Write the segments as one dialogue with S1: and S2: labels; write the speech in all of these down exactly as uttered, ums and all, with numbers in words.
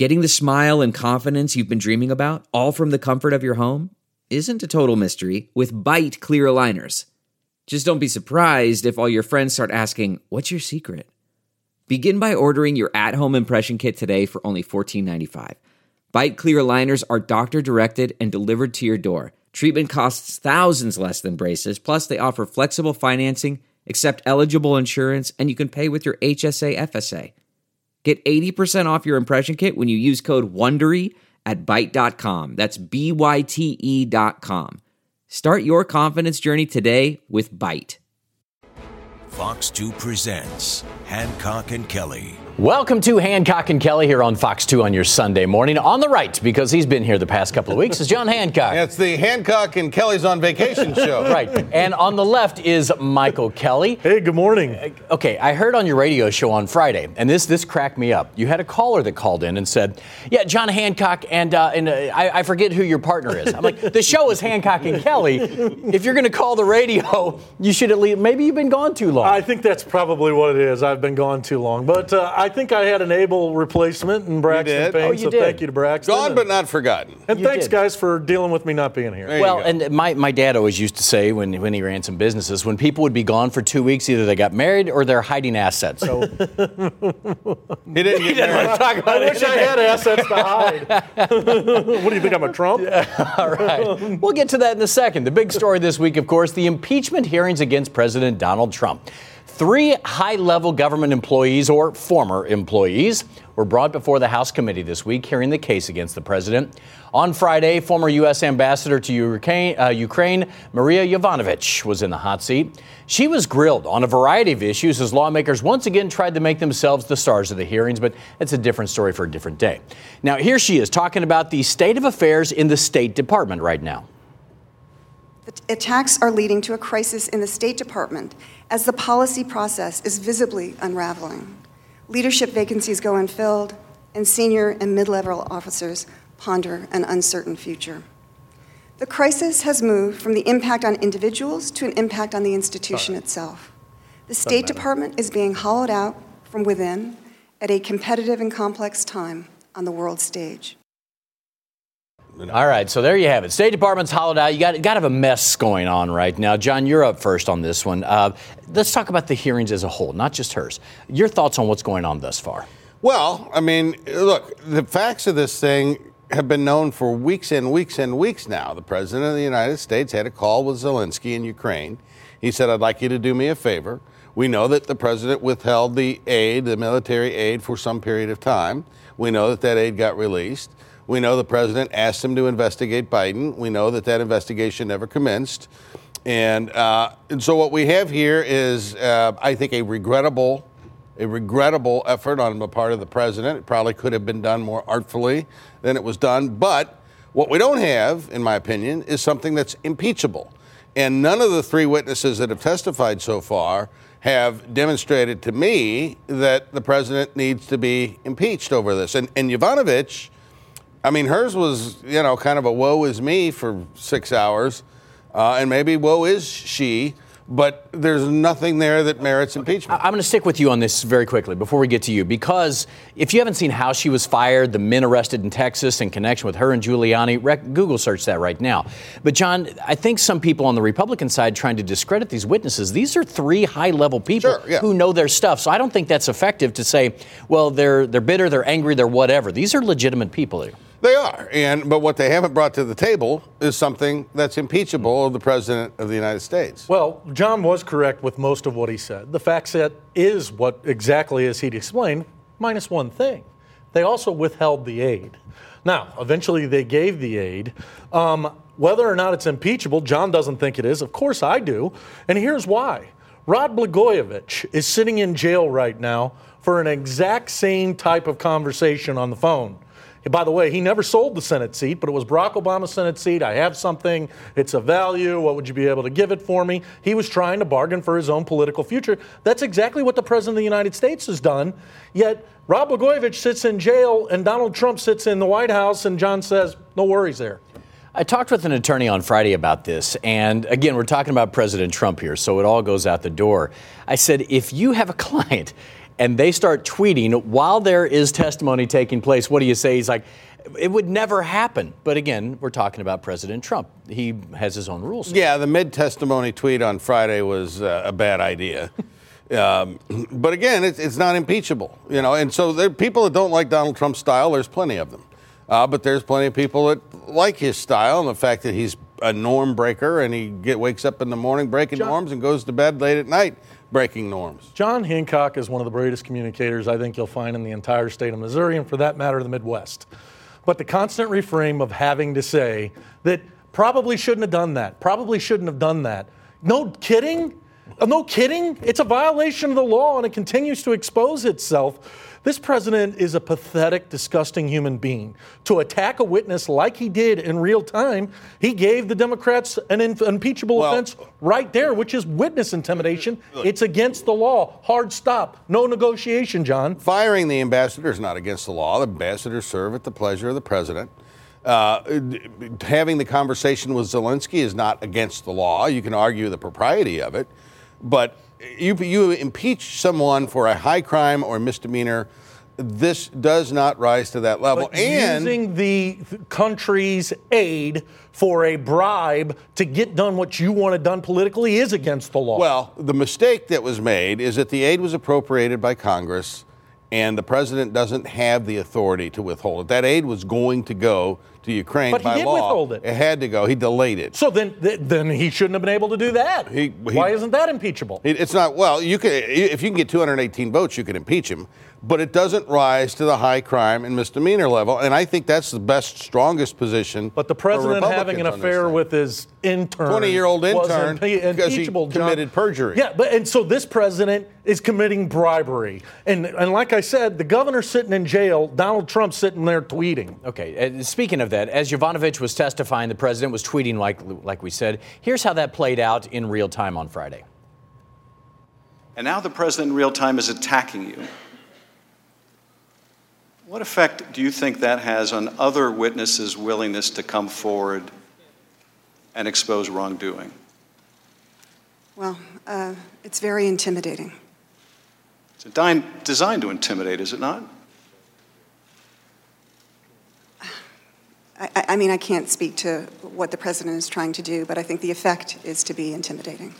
S1: Getting the smile and confidence you've been dreaming about, all from the comfort of your home, isn't a total mystery with Byte clear aligners. Just don't be surprised if all your friends start asking, "What's your secret?" Begin by ordering your at-home impression kit today for only fourteen ninety-five. Byte clear aligners are doctor-directed and delivered to your door. Treatment costs thousands less than braces, plus they offer flexible financing, accept eligible insurance, and you can pay with your H S A F S A. Get eighty percent off your impression kit when you use code WONDERY at byte dot com. That's B Y T E dot com. Start your confidence journey today with Byte.
S2: Fox two presents Hancock and Kelly.
S3: Welcome to Hancock and Kelly here on Fox two on your Sunday morning. On the right, because he's been here the past couple of weeks, is John Hancock.
S4: It's the Hancock and Kelly's on Vacation show.
S3: Right. And on the left is Michael Kelly.
S5: Hey, good morning.
S3: Okay, I heard on your radio show on Friday, and this this cracked me up. You had a caller that called in and said, yeah, John Hancock, and, uh, and uh, I, I forget who your partner is. I'm like, the show is Hancock and Kelly. If you're going to call the radio, you should at least, maybe you've been gone too long.
S5: I think that's probably what it is. I've been gone too long. But uh, I think I had an able replacement in Braxton Payne,
S3: oh, you
S5: so
S3: did.
S5: thank you to Braxton.
S4: Gone but not forgotten.
S5: And
S3: You
S5: thanks,
S3: did.
S5: guys, for dealing with me not being here.
S4: There
S3: Well,
S4: you go.
S3: and my, my dad always used to say when, when he ran some businesses, when people would be gone for two weeks, either they got married or they're hiding assets. So
S4: He didn't get
S3: didn't
S4: married.
S3: want to talk about
S5: I wish I had assets to hide. What do you think, I'm a Trump?
S3: All right. We'll get to that in a second. The big story this week, of course, the impeachment hearings against President Donald Trump. Three high-level government employees, or former employees, were brought before the House committee this week, hearing the case against the president. On Friday, former U S ambassador to Ukraine, uh, Ukraine, Maria Yovanovitch, was in the hot seat. She was grilled on a variety of issues as lawmakers once again tried to make themselves the stars of the hearings, but it's a different story for a different day. Now, here she is talking about the state of affairs in the State Department right now.
S6: The attacks are leading to a crisis in the State Department as the policy process is visibly unraveling. Leadership vacancies go unfilled, and senior and mid-level officers ponder an uncertain future. The crisis has moved from the impact on individuals to an impact on the institution itself. The State Department is being hollowed out from within at a competitive and complex time on the world stage.
S3: All right, so there you have it. State Department's hollowed out. You got, got to have a mess going on right now. John, you're up first on this one. Uh, let's talk about the hearings as a whole, not just hers. Your thoughts on what's going on thus far?
S4: Well, I mean, look, the facts of this thing have been known for weeks and weeks and weeks now. The President of the United States had a call with Zelensky in Ukraine. He said, I'd like you to do me a favor. We know that the President withheld the aid, the military aid, for some period of time. We know that that aid got released. We know the president asked him to investigate Biden. We know that that investigation never commenced. And, uh, and so what we have here is, uh, I think, a regrettable, a regrettable effort on the part of the president. It probably could have been done more artfully than it was done. But what we don't have, in my opinion, is something that's impeachable. And none of the three witnesses that have testified so far have demonstrated to me that the president needs to be impeached over this. And, and Yovanovitch, I mean, hers was, you know, kind of a woe is me for six hours, uh, and maybe woe is she, but there's nothing there that merits impeachment.
S3: I'm going to stick with you on this very quickly before we get to you, because if you haven't seen how she was fired, the men arrested in Texas in connection with her and Giuliani, rec- Google search that right now. But, John, I think some people on the Republican side trying to discredit these witnesses, these are three high-level people
S4: Sure, yeah.
S3: who know their stuff. So I don't think that's effective to say, well, they're they're bitter, they're angry, they're whatever. These are legitimate people here.
S4: They are, and but what they haven't brought to the table is something that's impeachable of the President of the United States.
S5: Well, John was correct with most of what he said. The fact set is what exactly as he'd explained, minus one thing. They also withheld the aid. Now, eventually they gave the aid. Um, whether or not it's impeachable, John doesn't think it is. Of course I do. And here's why. Rod Blagojevich is sitting in jail right now for an exact same type of conversation on the phone. By the way, he never sold the Senate seat, but it was Barack Obama's Senate seat. I have something. It's a value. What would you be able to give it for me? He was trying to bargain for his own political future. That's exactly what the President of the United States has done. Yet Rod Blagojevich sits in jail and Donald Trump sits in the White House, and John says, no worries there.
S3: I talked with an attorney on Friday about this, and again, we're talking about President Trump here, so it all goes out the door. I said, if you have a client and they start tweeting while there is testimony taking place. What do you say? He's like, it would never happen. But again, we're talking about President Trump. He has his own rules.
S4: Yeah, the mid-testimony tweet on Friday was uh, a bad idea. um, but again, it's, it's not impeachable, you know. And so there are people that don't like Donald Trump's style. There's plenty of them. Uh, but there's plenty of people that like his style and the fact that he's a norm breaker and he get, wakes up in the morning breaking John, norms and goes to bed late at night breaking norms.
S5: John Hancock is one of the greatest communicators I think you'll find in the entire state of Missouri and for that matter the Midwest. But the constant refrain of having to say that probably shouldn't have done that, probably shouldn't have done that. No kidding? No kidding? It's a violation of the law and it continues to expose itself. This president is a pathetic, disgusting human being. To attack a witness like he did in real time, he gave the Democrats an in- impeachable well, offense right there, which is witness intimidation. Look, it's against the law. Hard stop. No negotiation, John.
S4: Firing the ambassador is not against the law. The ambassadors serve at the pleasure of the president. Uh, having the conversation with Zelensky is not against the law. You can argue the propriety of it, but You, you impeach someone for a high crime or misdemeanor, this does not rise to that level.
S5: But
S4: and
S5: using the country's aid for a bribe to get done what you wanted done politically is against the law.
S4: Well, the mistake that was made is that the aid was appropriated by Congress and the president doesn't have the authority to withhold it. That aid was going to go to Ukraine
S5: but
S4: by
S5: he did
S4: law.
S5: Withhold it.
S4: It had to go. He delayed it.
S5: So then, th- then he shouldn't have been able to do that.
S4: He, he,
S5: Why isn't that impeachable?
S4: It, it's not. Well, you can if you can get two hundred eighteen votes, you can impeach him. But it doesn't rise to the high crime and misdemeanor level, and I think that's the best, strongest position.
S5: But the president having an affair with his intern,
S4: twenty-year-old intern,
S5: impe-
S4: because he
S5: impeachable,
S4: committed
S5: John.
S4: perjury.
S5: Yeah, but and so this president is committing bribery, and and like I said, the governor's sitting in jail, Donald Trump's sitting there tweeting.
S3: Okay, uh, speaking of that, as Yovanovitch was testifying, the president was tweeting like like we said. Here's how that played out in real time on Friday.
S7: And now the president in real time is attacking you. What effect do you think that has on other witnesses' willingness to come forward and expose wrongdoing?
S6: Well, uh, it's very intimidating.
S7: It's di- designed to intimidate, is it not?
S6: I, I mean, I can't speak to what the president is trying to do, but I think the effect is to be intimidating.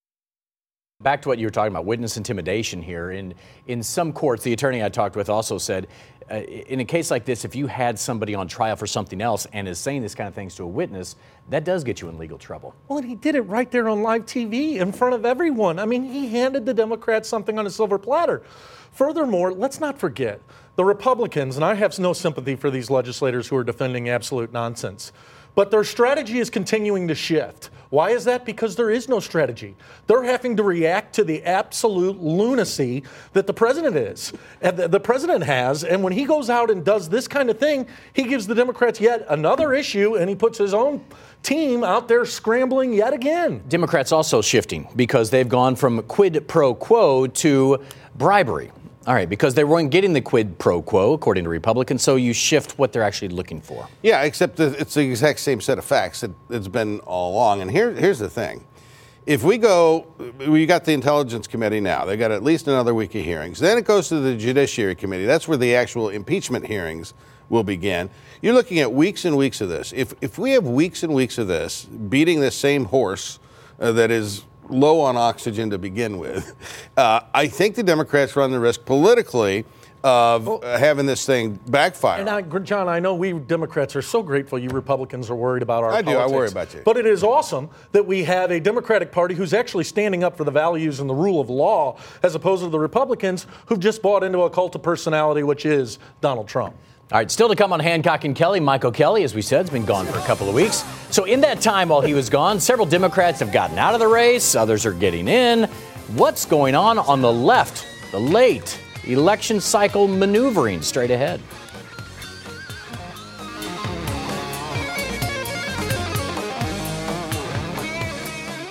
S3: Back to what you were talking about, witness intimidation here. In in some courts, the attorney I talked with also said, uh, in a case like this, if you had somebody on trial for something else and is saying this kind of things to a witness, that does get you in legal trouble.
S5: Well, and he did it right there on live T V in front of everyone. I mean, he handed the Democrats something on a silver platter. Furthermore, let's not forget, the Republicans, and I have no sympathy for these legislators who are defending absolute nonsense, but their strategy is continuing to shift. Why is that? Because there is no strategy. They're having to react to the absolute lunacy that the president is, and the, the president has. And when he goes out and does this kind of thing, he gives the Democrats yet another issue, and he puts his own team out there scrambling yet again.
S3: Democrats also shifting because they've gone from quid pro quo to bribery. All right, because they weren't getting the quid pro quo, according to Republicans, so you shift what they're actually looking for.
S4: Yeah, except that it's the exact same set of facts that it's been all along. And here, here's the thing. If we go, we got the Intelligence Committee now. They got at least another week of hearings. Then it goes to the Judiciary Committee. That's where the actual impeachment hearings will begin. You're looking at weeks and weeks of this. If, if we have weeks and weeks of this, beating this same horse uh, that is low on oxygen to begin with, uh, I think the Democrats run the risk politically of uh, having this thing backfire.
S5: And I, John, I know we Democrats are so grateful you Republicans are worried about our
S4: I
S5: politics.
S4: do, I worry about you.
S5: But it is awesome that we have a Democratic Party who's actually standing up for the values and the rule of law, as opposed to the Republicans who've just bought into a cult of personality, which is Donald Trump.
S3: All right, still to come on Hancock and Kelly. Michael Kelly, as we said, has been gone for a couple of weeks. So in that time while he was gone, several Democrats have gotten out of the race. Others are getting in. What's going on on the left? The late election cycle maneuvering straight ahead.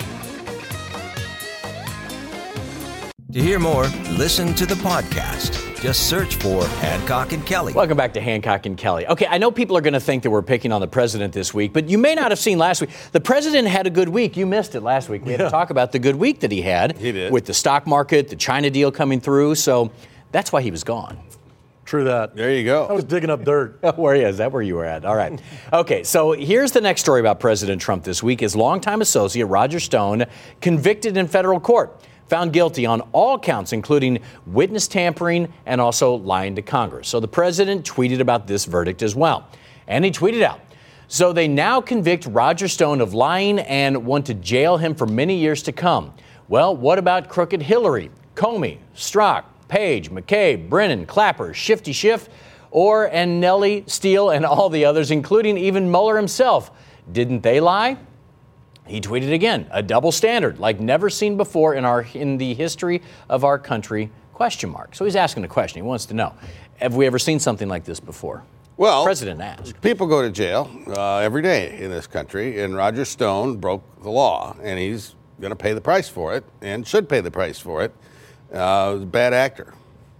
S2: To hear more, listen to the podcast Just search for Hancock and Kelly.
S3: Welcome back to Hancock and Kelly. Okay, I know people are going to think that we're picking on the president this week, but you may not have seen last week. The president had a good week. You missed it last week. We had yeah. to talk about the good week that he had.
S4: He did.
S3: With the stock market, the China deal coming through. So that's why he was gone.
S5: True that.
S4: There you go.
S5: I was digging up dirt.
S3: Where is that? Where you were at? All right. Okay, so here's the next story about President Trump this week. His longtime associate, Roger Stone, convicted in federal court. Found guilty on all counts, including witness tampering and also lying to Congress. So the president tweeted about this verdict as well. And he tweeted out, so they now convict Roger Stone of lying and want to jail him for many years to come. Well, what about crooked Hillary, Comey, Strzok, Page, McCabe, Brennan, Clapper, Shifty Schiff, or and Nellie, Steele, and all the others, including even Mueller himself? Didn't they lie? He tweeted again, a double standard like never seen before in our in the history of our country, question mark. So he's asking a question. He wants to know, have we ever seen something like this before?
S4: Well,
S3: the president asked.
S4: People go to jail uh, every day in this country, and Roger Stone broke the law, and he's going to pay the price for it and should pay the price for it. Uh, bad actor.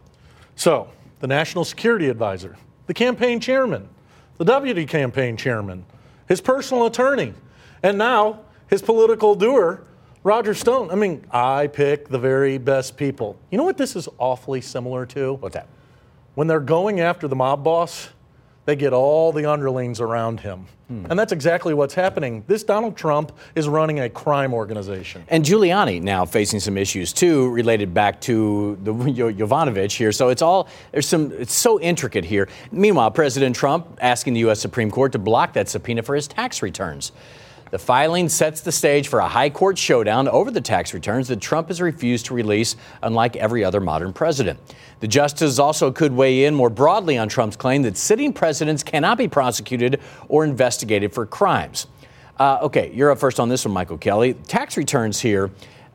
S5: So, the National Security Advisor, the campaign chairman, the deputy campaign chairman, his personal attorney, and now his political doer, Roger Stone. I mean, I pick the very best people. You know what this is awfully similar to?
S3: What's that?
S5: When they're going after the mob boss, they get all the underlings around him. Hmm. And that's exactly what's happening. This Donald Trump is running a crime organization.
S3: And Giuliani now facing some issues, too, related back to the Yovanovitch here. So it's all, there's some, it's so intricate here. Meanwhile, President Trump asking the U S Supreme Court to block that subpoena for his tax returns. The filing sets the stage for a high court showdown over the tax returns that Trump has refused to release, unlike every other modern president. The justices also could weigh in more broadly on Trump's claim that sitting presidents cannot be prosecuted or investigated for crimes. Uh, okay, you're up first on this one, Michael Kelly. Tax returns here.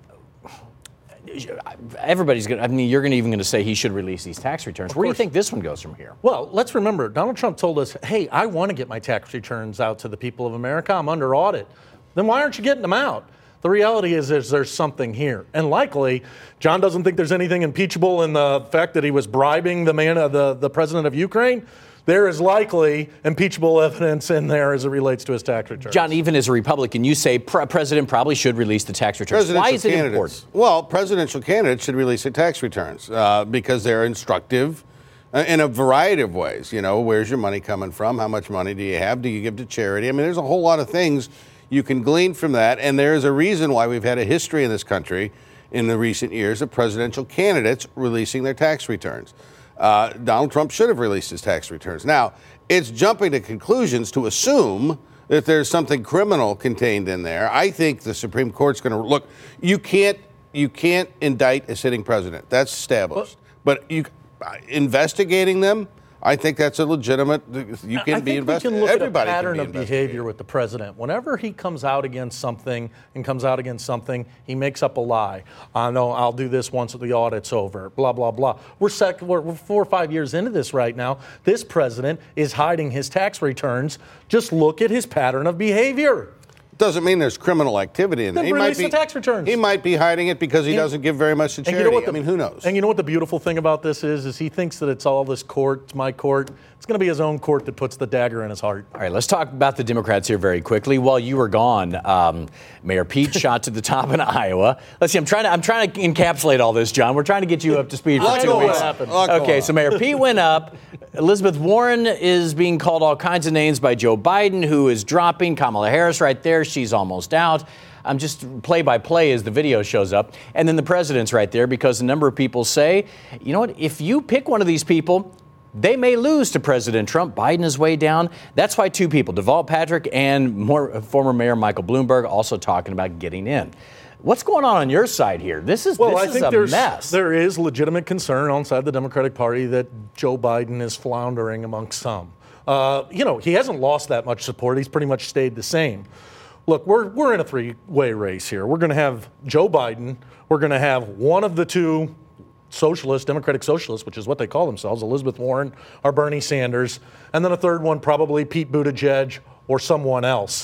S3: Everybody's going to, I mean, you're gonna even going to say he should release these tax returns. Where do you think this one goes from here?
S5: Well, let's remember, Donald Trump told us, hey, I want to get my tax returns out to the people of America. I'm under audit. Then why aren't you getting them out? The reality is, is there's something here. And likely, John doesn't think there's anything impeachable in the fact that he was bribing the man, uh, the, the president of Ukraine. There is likely impeachable evidence in there as it relates to his tax returns.
S3: John, even as a Republican, you say pre- president probably should release the tax returns. Why is it important?
S4: Well, presidential candidates should release their tax returns uh, because they're instructive uh, in a variety of ways. You know, where's your money coming from? How much money do you have? Do you give to charity? I mean, there's a whole lot of things you can glean from that. And there's a reason why we've had a history in this country in the recent years of presidential candidates releasing their tax returns. Uh, Donald Trump should have released his tax returns. Now, it's jumping to conclusions to assume that there's something criminal contained in there. I think the Supreme Court's going to look. You can't you can't indict a sitting president. That's established. But you investigating them, I think that's a legitimate. You can
S5: I
S4: be
S5: think
S4: investigated.
S5: We can look
S4: Everybody
S5: at a pattern
S4: can
S5: of
S4: be
S5: behavior with the president. Whenever he comes out against something and comes out against something, he makes up a lie. I know I'll do this once the audit's over. Blah blah blah. We're, sec- we're we're four or five years into this right now. This president is hiding his tax returns. Just look at his pattern of behavior.
S4: Doesn't mean there's criminal activity in
S5: there.
S4: He
S5: release
S4: might be
S5: the tax returns.
S4: He might be hiding it because he
S5: and,
S4: doesn't give very much to charity.
S5: You know what the,
S4: I mean, who knows?
S5: And you know what the beautiful thing about this is? Is he thinks that it's all this court, it's my court. It's going to be his own court that puts the dagger in his heart.
S3: All right, let's talk about the Democrats here very quickly. While you were gone, um, Mayor Pete shot to the top in Iowa. Let's see. I'm trying to I'm trying to encapsulate all this, John. We're trying to get you up to speed for two weeks. Okay, so Mayor Pete went up. Elizabeth Warren is being called all kinds of names by Joe Biden, who is dropping. Kamala Harris right there. She's almost out. I'm just play by play as the video shows up. And then the president's right there because a number of people say, you know what, if you pick one of these people, they may lose to President Trump. Biden is way down. That's why two people, Deval Patrick and more, former Mayor Michael Bloomberg, also talking about getting in. What's going on on your side here? This is,
S5: well,
S3: this
S5: I
S3: is
S5: think
S3: a
S5: there's,
S3: mess.
S5: There is legitimate concern inside the Democratic Party that Joe Biden is floundering amongst some. Uh, you know, he hasn't lost that much support. He's pretty much stayed the same. Look, we're we're in a three-way race here. We're going to have Joe Biden. We're going to have one of the two socialists, Democratic socialists, which is what they call themselves, Elizabeth Warren or Bernie Sanders, and then a third one, probably Pete Buttigieg or someone else.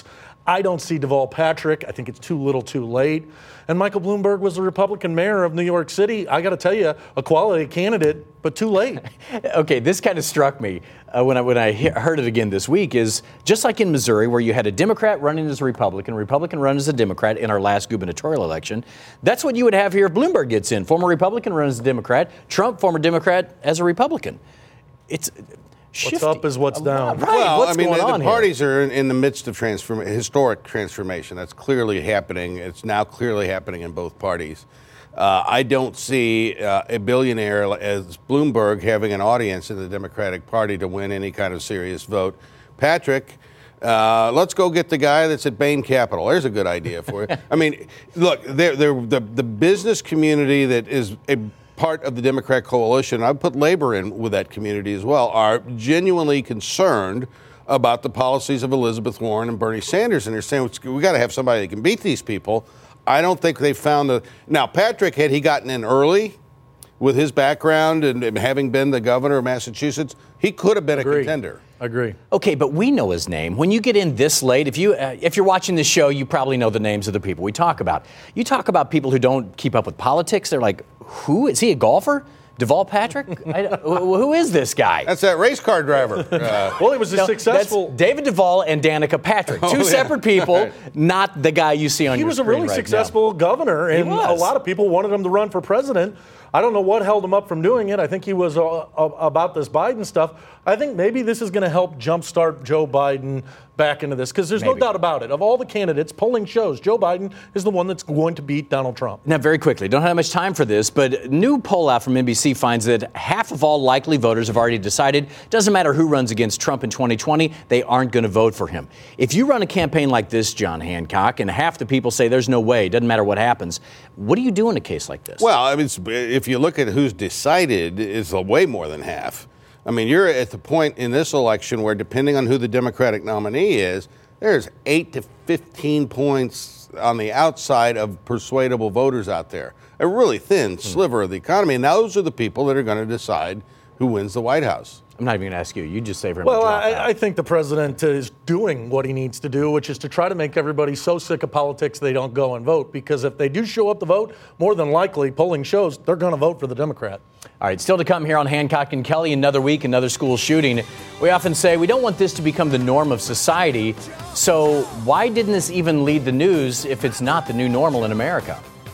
S5: I don't see Deval Patrick. I think it's too little too late. And Michael Bloomberg was the Republican mayor of New York City. I got to tell you, a quality candidate, but too late.
S3: Okay, this kind of struck me uh, when I when I he- heard it again this week is just like in Missouri where you had a Democrat running as a Republican, a Republican running as a Democrat in our last gubernatorial election. That's what you would have here if Bloomberg gets in. Former Republican runs as a Democrat, Trump, former Democrat, as a Republican. It's
S5: What's up is what's down.
S3: Right.
S4: Well,
S3: what's
S4: I mean,
S3: going
S4: the,
S3: on
S4: the
S3: here?
S4: parties are in, in the midst of transform- historic transformation. That's clearly happening. It's now clearly happening in both parties. Uh, I don't see uh, a billionaire as Bloomberg having an audience in the Democratic Party to win any kind of serious vote. Patrick, uh, let's go get the guy that's at Bain Capital. There's a good idea for you. I mean, look, they're, they're, the, the business community that is a part of the Democrat coalition, I put labor in with that community as well, are genuinely concerned about the policies of Elizabeth Warren and Bernie Sanders. And they're saying, we got to have somebody that can beat these people. I don't think they found the. Now, Patrick, had he gotten in early with his background and, and having been the governor of Massachusetts, he could have been
S5: Agree.
S4: a contender.
S5: Agree.
S3: Okay, but we know his name. When you get in this late, if you uh, if you're watching this show, you probably know the names of the people we talk about. You talk about people who don't keep up with politics. They're like, who is he? A golfer? Deval Patrick? I, who is this guy?
S4: That's that race car driver. Uh,
S5: Well, he was a
S3: No,
S5: successful.
S3: that's David Duvall and Danica Patrick, two
S4: Oh, yeah.
S3: separate people,
S4: Right.
S3: not the guy you see on
S5: He
S3: your
S5: was a
S3: screen
S5: really
S3: right
S5: successful governor, and
S3: was.
S5: a lot of people wanted him to run for president. I don't know what held him up from doing it. I think he was uh, uh, about this Biden stuff. I think maybe this is going to help jumpstart Joe Biden back into this, because there's
S3: Maybe.
S5: no doubt about it. Of all the candidates, polling shows Joe Biden is the one that's going to beat Donald Trump.
S3: Now, very quickly, don't have much time for this, but a new poll out from N B C finds that half of all likely voters have already decided, doesn't matter who runs against Trump in twenty twenty, they aren't going to vote for him. If you run a campaign like this, John Hancock, and half the people say there's no way, doesn't matter what happens, what do you do in a case like this?
S4: Well, I mean, it's- if you look at who's decided, it's way more than half. I mean, you're at the point in this election where, depending on who the Democratic nominee is, there's eight to fifteen points on the outside of persuadable voters out there. A really thin sliver of the economy. And those are the people that are going to decide who wins the White House.
S3: I'm not even going to ask you. You just say for him
S5: Well,
S3: to drop out.
S5: I, I think the president is doing what he needs to do, which is to try to make everybody so sick of politics they don't go and vote. Because if they do show up to vote, more than likely, polling shows they're going to vote for the Democrat.
S3: All right, still to come here on Hancock and Kelly, another week, another school shooting. We often say we don't want this to become the norm of society. So why didn't this even lead the news if it's not the new normal in America?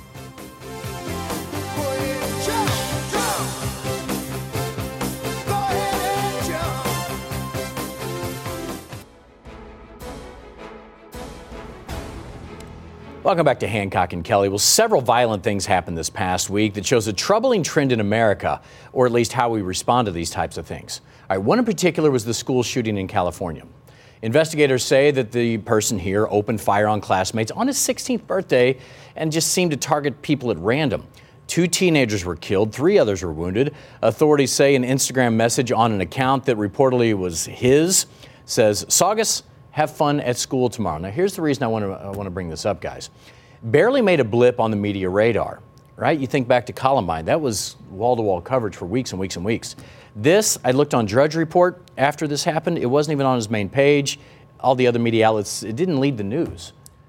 S3: Welcome back to Hancock and Kelly. Well, several violent things happened this past week that shows a troubling trend in America, or at least how we respond to these types of things. All right, one in particular was the school shooting in California. Investigators say that the person here opened fire on classmates on his sixteenth birthday and just seemed to target people at random. Two teenagers were killed, three others were wounded. Authorities say an Instagram message on an account that reportedly was his says, Saugus, have fun at school tomorrow. Now, here's the reason I want to I want to bring this up, guys. Barely made a blip on the media radar, right? You think back to Columbine. That was wall-to-wall coverage for weeks and weeks and weeks. This, I looked on Drudge Report after this happened. It wasn't even on his main page. All the other media outlets, it didn't lead the news.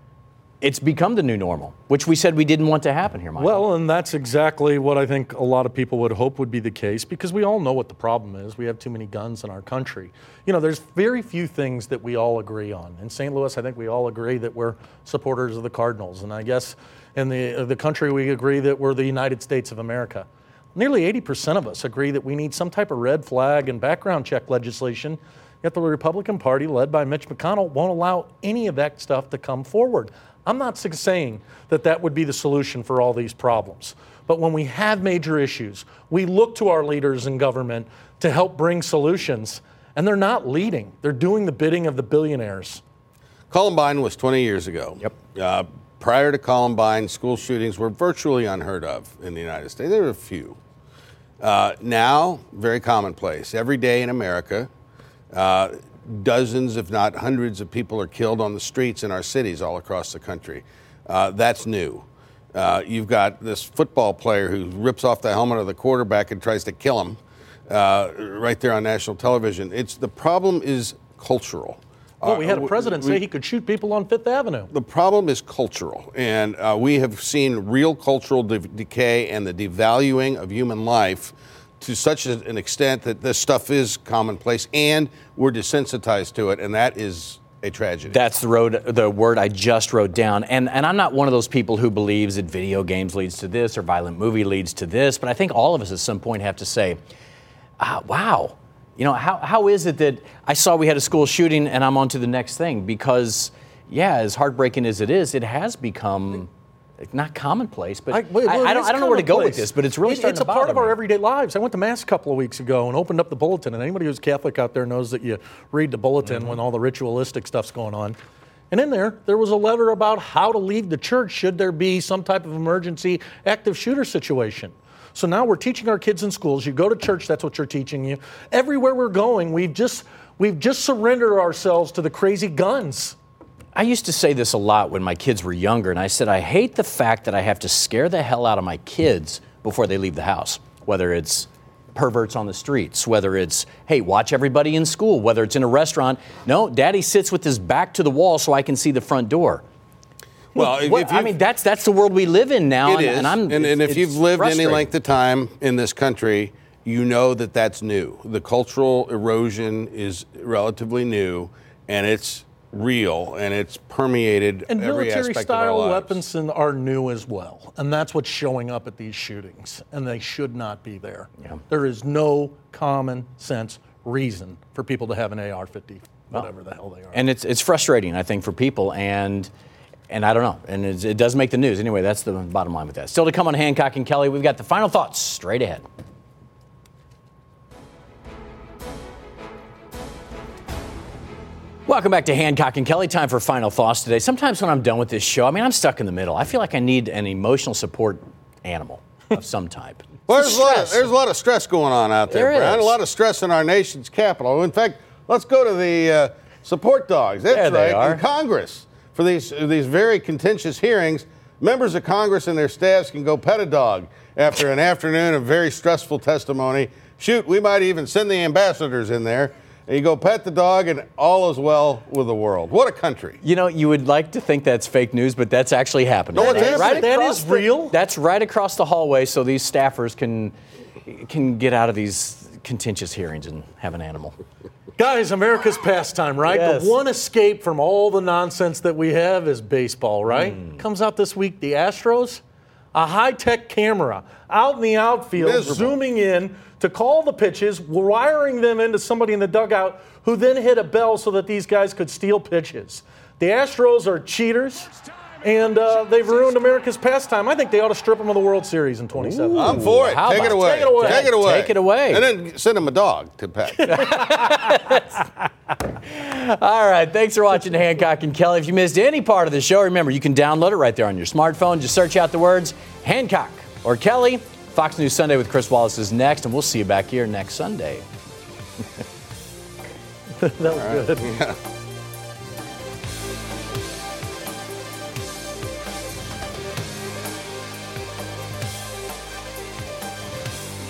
S3: It's become the new normal, which we said we didn't want to happen here, Michael.
S5: Well, and that's exactly what I think a lot of people would hope would be the case, because we all know what the problem is. We have too many guns in our country. You know, there's very few things that we all agree on. In Saint Louis, I think we all agree that we're supporters of the Cardinals. And I guess in the, the country, we agree that we're the United States of America. Nearly eighty percent of us agree that we need some type of red flag and background check legislation, yet the Republican Party, led by Mitch McConnell, won't allow any of that stuff to come forward. I'm not saying that that would be the solution for all these problems. But when we have major issues, we look to our leaders in government to help bring solutions, and they're not leading. They're doing the bidding of the billionaires.
S4: Columbine was twenty years ago.
S3: Yep.
S4: Uh, prior to Columbine, school shootings were virtually unheard of in the United States. There were a few. Uh, now, very commonplace. Every day in America, uh, dozens, if not hundreds, of people are killed on the streets in our cities all across the country. Uh, that's new. Uh, you've got this football player who rips off the helmet of the quarterback and tries to kill him uh, right there on national television. It's the problem is cultural.
S5: Well, we had a president
S4: we,
S5: say he could shoot people on Fifth Avenue.
S4: The problem is cultural, and uh, we have seen real cultural de- decay and the devaluing of human life to such an extent that this stuff is commonplace, and we're desensitized to it, and that is a tragedy.
S3: That's the road, the word I just wrote down. And and I'm not one of those people who believes that video games leads to this or violent movie leads to this, but I think all of us at some point have to say, ah, wow, you know, how how is it that I saw we had a school shooting and I'm on to the next thing? Because, yeah, as heartbreaking as it is, it has become not commonplace, but I,
S5: well,
S3: I, I don't, I don't know where to go with this, but it's really
S5: it,
S3: starting
S5: It's
S3: to
S5: a part
S3: bother
S5: of our
S3: me.
S5: everyday lives. I went to Mass a couple of weeks ago and opened up the bulletin, and anybody who's Catholic out there knows that you read the bulletin
S3: Mm-hmm.
S5: when all the ritualistic stuff's going on. And in there, there was a letter about how to leave the church should there be some type of emergency active shooter situation. So now we're teaching our kids in schools. You go to church, that's what you're teaching you. Everywhere we're going, we've just we've just surrendered ourselves to the crazy guns.
S3: I used to say this a lot when my kids were younger, and I said, I hate the fact that I have to scare the hell out of my kids before they leave the house, whether it's perverts on the streets, whether it's, hey, watch everybody in school, whether it's in a restaurant. No, Daddy sits with his back to the wall so I can see the front door.
S4: Well, if,
S3: What-
S4: if
S3: I mean, that's that's the world we live in now,
S4: It
S3: and,
S4: is,
S3: and I'm
S4: and, and if
S3: it's
S4: you've lived any
S3: frustrating.
S4: length of time in this country, you know that that's new. The cultural erosion is relatively new, and it's real, and it's permeated
S5: And
S4: every aspect
S5: military-style
S4: of our lives.
S5: weapons and- are new as well, and that's what's showing up at these shootings, and they should not be there.
S3: Yeah.
S5: There is no common sense reason for people to have an A R fifty, whatever the hell they are.
S3: And it's it's frustrating, I think, for people, and and I don't know, and it's, it does make the news. Anyway, that's the bottom line with that. Still to come on Hancock and Kelly, we've got the final thoughts straight ahead. Welcome back to Hancock and Kelly. Time for final thoughts today. Sometimes when I'm done with this show, I mean, I'm stuck in the middle. I feel like I need an emotional support animal of some type.
S4: Well, there's a, lot of,
S3: Stress.
S4: there's a lot of stress going on out there,
S3: There
S4: Brian.
S3: is.
S4: A lot of stress in our nation's capital. In fact, let's go to the uh, support dogs. That's
S3: There they
S4: right,
S3: are.
S4: in Congress. For these, these very contentious hearings, members of Congress and their staffs can go pet a dog after an afternoon of very stressful testimony. Shoot, we might even send the ambassadors in there. And you go pet the dog, and all is well with the world. What a country.
S3: You know, you would like to think that's fake news, but that's actually happening.
S4: No, it's
S3: Right-
S4: happening.
S5: That
S3: across
S5: is
S3: the-
S5: real?
S3: That's right across the hallway, so these staffers can can get out of these contentious hearings and have an animal.
S5: Guys, America's pastime, right?
S3: Yes.
S5: The one escape from all the nonsense that we have is baseball, right?
S3: Hmm.
S5: Comes out this week, the Astros, a high-tech camera out in the outfield,
S4: Miserable.
S5: zooming in to call the pitches, wiring them into somebody in the dugout who then hit a bell so that these guys could steal pitches. The Astros are cheaters, and uh, they've ruined America's pastime. I think they ought to strip them of the World Series in twenty-seven.
S4: I'm for it.
S3: How
S4: Take it,
S3: about-
S4: away.
S5: Take it away.
S4: Take it away.
S3: Take it away.
S4: And then send him a dog to pet.
S3: All right, thanks for watching Hancock and Kelly. If you missed any part of the show, remember, you can download it right there on your smartphone. Just search out the words Hancock or Kelly. Fox News Sunday with Chris Wallace is next, and we'll see you back here next Sunday.
S5: That was good.